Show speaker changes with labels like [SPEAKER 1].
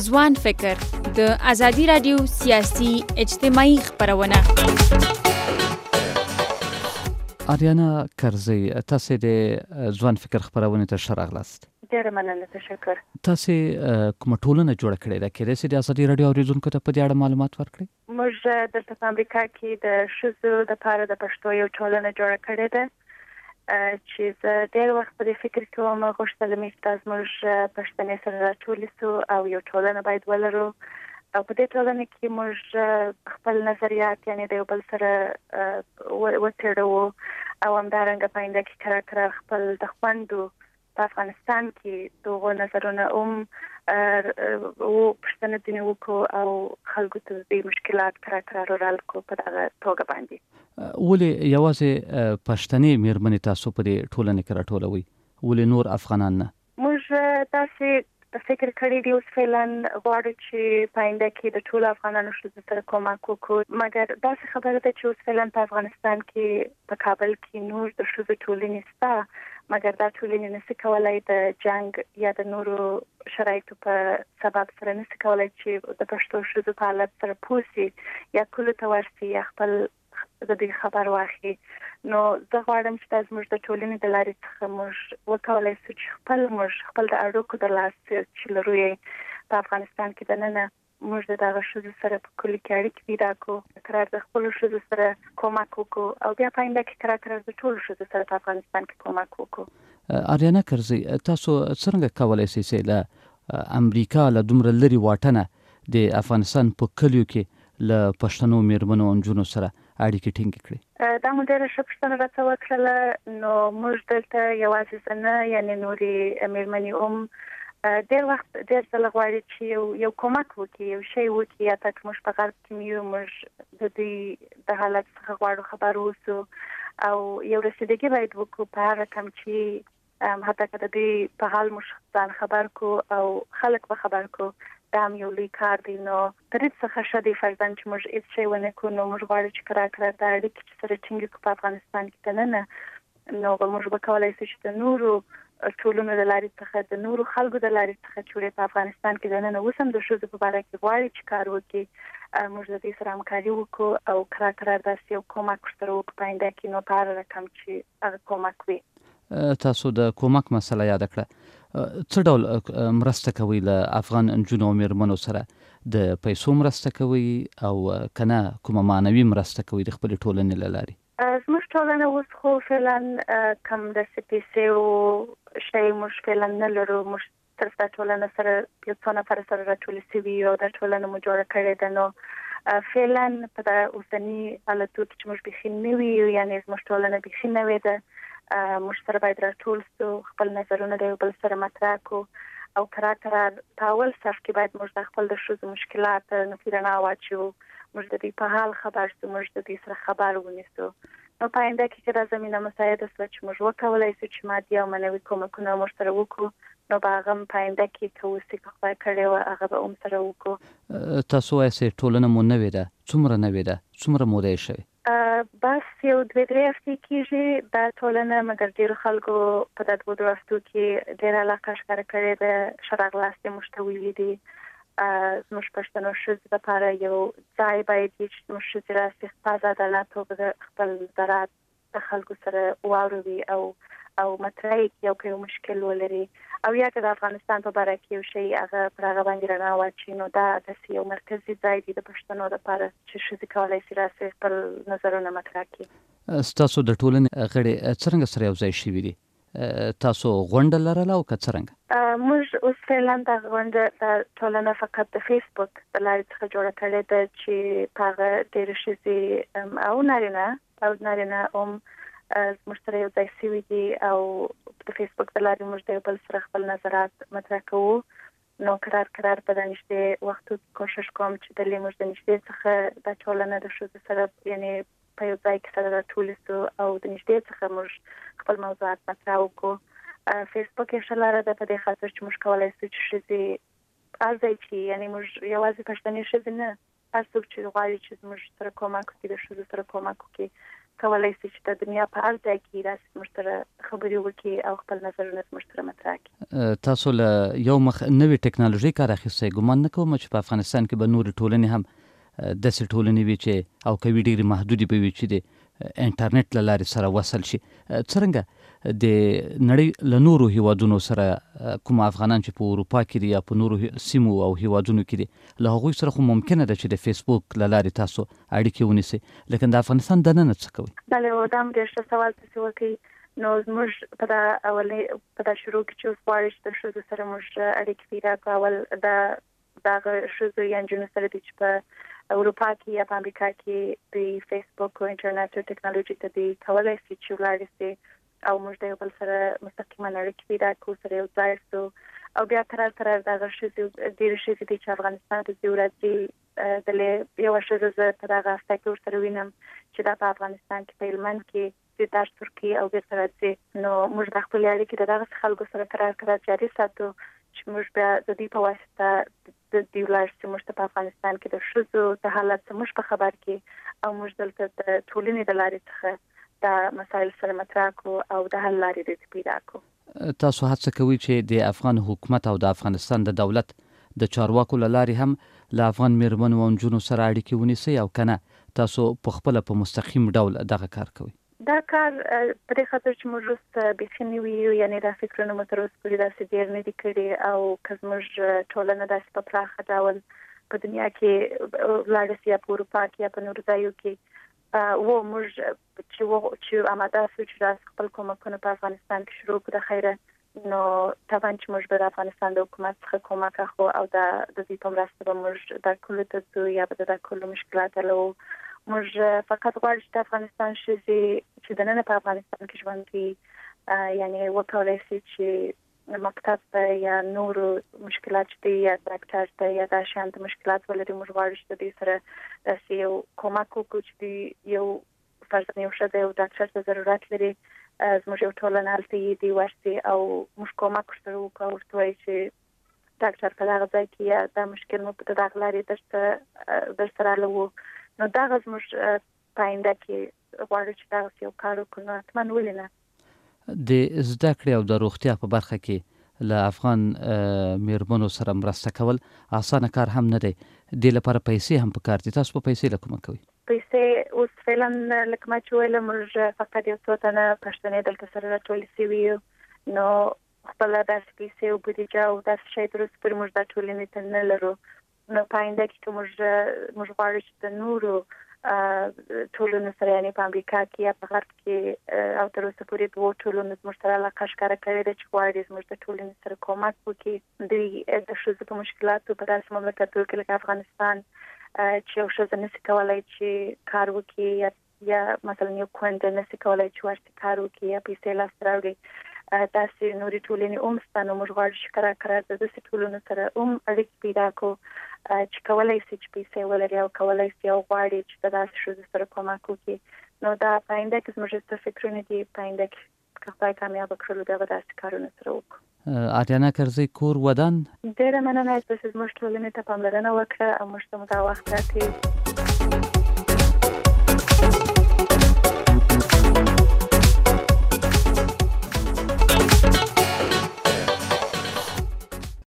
[SPEAKER 1] ځوان فکر د ازادي رادیو سیاسي اجتماعي خبرونه.
[SPEAKER 2] آریانا کرزی، تاسو د ځوان فکر خبرونه ته شراغلاست.
[SPEAKER 3] ډیره مننه، تشکر.
[SPEAKER 2] تاسو کومه ټولنه جوړه کړې ده چې د ازادي رادیو اوریدونکو ته په دې اړه معلومات ورکړي؟
[SPEAKER 3] موږ دلته په امریکا کې د ښځو لپاره د پښتو یو ټولنه جوړه کړې ده چې زه ډېر وخت په دې فکر کوم غوښتل مې چې موږ پښتنې سره راټولې سو او یو ټولنه باید ولرو او په دې ټولنه کې موږ خپل نظریات یعنی د یو بل سره وتړو او همدارنګه په انده کې کرار خپل د خوندو په افغانستان کې دغه نظرونه او پښتنه دیني وکړو او خلکو ته د مشکلات کرار ورالکو په دغه توګه باندې.
[SPEAKER 2] ولې یوازې پښتنې میرمنې تاسو په دې ټولنه کې راټولوي؟ ولې نور افغانان نه؟
[SPEAKER 3] موږ تاسو فکر کړی دی اوس فعلا غواړو چې پاینده کې د ټول افغانانو ښځو سره کومک وکړو، مګر داسې خبره ده چې اوس فعلا په افغانستان کې په کابل کې نور د ښځو ټولنې شته، مګر دا ټولنې نشي کولای د جنگ یا د نورو شرایطو په سبب سره نشي کولای چې د پښتو ښځو په حالت سره پوسی یا کله ته ورسي یا خپل د دې خبر واخلي. نو زه غواړم چې تاسو موږ د ټولنې د لارې څخه موږ وکولای شو چې خپل د اړیکو د لاس چې لرو په افغانستان کې د نن موږ د دغه ښځو سره په کلی کې اړیکې پیدا کړو، کرار د خپل ښځو سره کومک وکړو او بیا پاینده کې کرار د ټول ښځو سره په افغانستان کې کومک وکړو.
[SPEAKER 2] آریانا کرزی، تاسو څنګه کولای شئ چې له امریکا له دومره لري واټنه د افغانستان په کلیو کې له پښتنو میرمنو او نجونو سره اړیکې ټینګ کړي؟
[SPEAKER 3] دا مو ډېره ښه پوښتنه راته وکړله. نو موږ دلته یوازې نه یعنی نورې میرمنې ډېر وخت ډېر ځله غواړي چې یو کومک وکړي، یو شی وکړي، یا تک موږ په غرب کې یو موږ د دې د حالت څخه غواړو خبر اوسو او یو رسیدګي باید وکړو په هغه کم چې حتی که د دې په حال موږ ځان خبر کو او خلک به خبر کو، دا هم یو لوی کار دی. نو تر دې څخه ښه دی فرضاً چې موږ هیڅ شی ونه کړو. نو موږ غواړو چې کرار د اړیکې سره ټینګ کړو په افغانستان کې دننه، نو موږ به کولای شو چې د نورو ټولنو د لارې څخه د نورو خلکو د لارې څخه چې په افغانستان کې دننه اوس هم د ښځو په اړه کې غواړي چې کار وکړي، موږ د دې سره همکاري وکړو او کرار داسې یو کومک سره وکړو پاینده کې، نو په هر رقم چې هغه کومک وي.
[SPEAKER 2] تاسو د کومک مسله یاد کړه، څه ډول مرسته کوي له افغان نجونو او میرمنو سره؟ د پیسو مرسته کوي او کنه کومه معنوي مرسته کوي د خپل ټولنې له لارې؟
[SPEAKER 3] زموږ ټولنه اوس خو فعلا کم د پیسې او شی موږ فعلا نه لرو. موږ تر څو ټولنه سره یو څو نفر سره راټول شوي او د ټولنه مو جوړه کړې ده. نو فعلا په اوسني حالتو کې چې موږ بخښي نه وي یعنی زموږ ټولنه بخښي نه وي ده، موږ سره باید راټول شو، خپل نظرونه د یو بل سره مطرح کو او کرار په اول صف کې باید موږ د خپل د ښځو مشکلات نفیرانه واچو، موږ د دې په حال خبر شو، موږ د دې سره خبر ونیسو. نو په آینده کې دا زمينه مساعده شو چې موږ وکولای شو چې مادي او معنوي کومکونه موږ سره وکړو. نو هغه په آینده کې کوڅه خپل کړي او هغه به سره وکړو.
[SPEAKER 2] تاسو یې ټولنه مو نه ویده، څومره نه ویده، څومره موده شي؟
[SPEAKER 3] بس یو 2-3 هفتې کېږي دا ټولنه، مګر ډېر خلکو په دغه 2 هفتو کې ډېر علاقه ښکاره کړې ده. شراغلاست مشتوي دي زموږ پښتنو ښځو لپاره یو ځای باید چې زموږ ښځې راسي په عدالت او خپل نظرات د خلکو سره واوروي او مطرح یو مشکل ولري او یا که د افغانستان په اړه کې یو شی هغه پر هغه باندې رڼا واچي. نو دا د یو مرکزي ځای دی د پښتنو لپاره چې ښځې کولای شي راسي خپل نظرونه مطرح کړي.
[SPEAKER 2] تاسو د ټولنې غړي څنګه سره یو ځای شوي دي؟ تاسو غونډه لرله او که څرنګه؟
[SPEAKER 3] موږ اوس فعلا د غونډه د ټولنه فقط د فیسبوک د لارې څخه جوړه کړې ده چې هغه ډېرې ښځې او نارینه موږ سره یو ځای شوي دي او د فیسبوک د لارې موږ د بل سره خپل نظرات مطرح کوو. نو کرار په دانشته وختو کوشش کوم چې د موږ د نشته څخه د ټولنه د ښځو سره یعنی په یو ځای کې سره راټول شو او د نشته څخه موږ خپل موضوعات مطرح وکړو. فیسبوک یې شلاره ده په دې خاطر چې موږ کولای شو چې ښځې ازای چې یعنی موږ یوازې پښتنې ښځې نه، تاسو چې غواړئ چې موږ سره کومک وکړي د ښځو سره کومک وکړي، کولای شي چې د دنیا په هر ځای کې راسي موږ سره خبرې وکړي او خپل نظرونه موږ سره مطرح کړي.
[SPEAKER 2] تاسو له یو مخ نوې ټکنالوژي کار اخیستی، ګمان نه کوم چې په افغانستان کې به نور ټولنې هم داسې ټولنې وي چې او کوي ډېرې محدودې به وي چې د انټرنیټ له لارې سره وصل شي. څرنګه د نړۍ له نورو هیوادونو سره کوم افغانان چې په اروپا کې دي یا په نورو سیمو او هیوادونو کې دي له هغوی سره خو ممکنه ده چې د فیسبوک له لارې تاسو اړیکې ونیسئ، لیکن د افغانستان دننه څه کوئ؟
[SPEAKER 3] بله، دا هم ډېر ښه سوال تاسې وکړئ. نو زموږ په دا شروع کې چې اوس غواړو چې د ښځو سره موږ اړیکې پیدا کړو، اول د هغه ښځو یا نجونو سره دي چې په اروپا کې یا په امریکا کې د فیسبوک او انټرنیټ او ټکنالوژي ته دي کولای شي چې ولاړ شي او موږ د یو بل سره مستقیما اړیکې پیدا کړو، سره یو ځای شو. او بیا تر دغه ښځې ډېرې ښځې دي چې افغانستان ته ځي، ورځي د یوه ښځه زه په دغه هفته کې ورسره وینم چې دا په افغانستان کې په هلمند کې درس ورکوي او بېرته راځي. نو موږ د خپلې اړیکې د دغسې خلکو سره کرار جاري ساتو چې موږ بیا د دوی په واسطه د دوی ولاړ شي موږ ته په افغانستان کې د ښځو د حالت څخه موږ په خبر کې او موږ دلته د ټولنې د لارې څخه دا مسایل سره مطرح کړو او د حل لارې دې پیدا کړو.
[SPEAKER 2] تاسو هڅه کوئ چې د افغان حکومت او د افغانستان د دولت د چارواکو له لارې هم له افغان میرمنو او نجونو سره اړیکې ونیسئ، او کنه تاسو په خپله په مستقیم ډول دغه کار کوئ؟
[SPEAKER 3] دا کار په دې خاطر چې موږ اوس بیخي نوي یو، یعنې دا فکرونه مو تر اوسه پورې داسې ډېر نه دي کړي، او که زموږ ټولنه داسې په پراخه ډول په دنیا کې ولاړه سي یا په اروپا کې یا په نورو ځایو کې و موږ چې آماده شو چې داسې خپل کومکونه په افغانستان کې شروع کړو، د خیره نو طبعا چې موږ به د افغانستان د حکومت څخه کومک اخلو او د دوی په مرسته به موږ دا کلو ته ځو یا به د کلو مشکلات حلوو. موږ فقط غواړو چې د افغانستان ښځې چې دننه په افغانستان کې ژوند کوي یعنې وکولی شي چې مکتب ته یا نورو مشکلات چې دی یا ډاکټر ته یا دا شیان ته مشکلات ولري، موږ غواړو چې د دوی سره داسې یو کومک وکړو چې دوی یو فرضاً یو ښځه یو ډاکټر ته ضرورت لري، زموږ یو ټولنه هلته یې دی ورسي او موږ کومک ورسره وکړو او ورته وایو چې ډاکټر په دغه ځای کې یا دا مشکل مو په دغه لارې درسره حلوو. نو دغه زموږ په آینده کې غواړو چې دغسې یو کار وکړو، نو حتما ولې نه.
[SPEAKER 2] د زده کړې او د روغتیا په برخه کې له افغان میرمنو سره مرسته کول اسانه کار هم نه دی، دې لپاره پیسې هم پکار دي. تاسو په پیسې له کومه کوئ؟
[SPEAKER 3] پیسې اوس فعلا لکه ما چې ویله موږ فقط یو څو تنه پښتنې دلته سره راټولې سوي یو، نو خپله داسې پیسې او بودیجه او داسې شی تر اوسه پورې موږ دا ټولنې ته نه لرو. نو په آینده کې که موږ غواړو چې د نورو ټولنو سره یعنې په امریکا کې یا په غرب کې او تر اوسه پورې دوو ټولنو زموږ سره علاقه ښکاره کړې ده چې غواړي زموږ د ټولنې سره کومک وکړي، دوی د ښځو په مشکلاتو په داسې مملکتونو کې لکه افغانستان چې یو ښځه نشي کولی چې کار وکړي یا مثلا یو کونډه نشي کولی چې ورسي کار وکړي یا پیسې لاسته راوړي، داسې نورې ټولنې هم شته. نو موږ غواړو چې کرار د داسې ټولنو سره هم اړیکې پیدا کړو چې کولی شي چې پیسې ولري او کولی شي او غواړي چې د داسې ښځو سره کومک وکړي. نو دا په آینده کې زموږ څه فکرونه دي، په آینده کې که خدای کامیابه کړلو دغه داسې کارونه سره وکړو.
[SPEAKER 2] آریانا کرزی، کور ودان؟
[SPEAKER 3] ډېره مننه چې زموږ ټولنې ته پاملرنه وکړه او موږ ته مو دا وخت راکړی.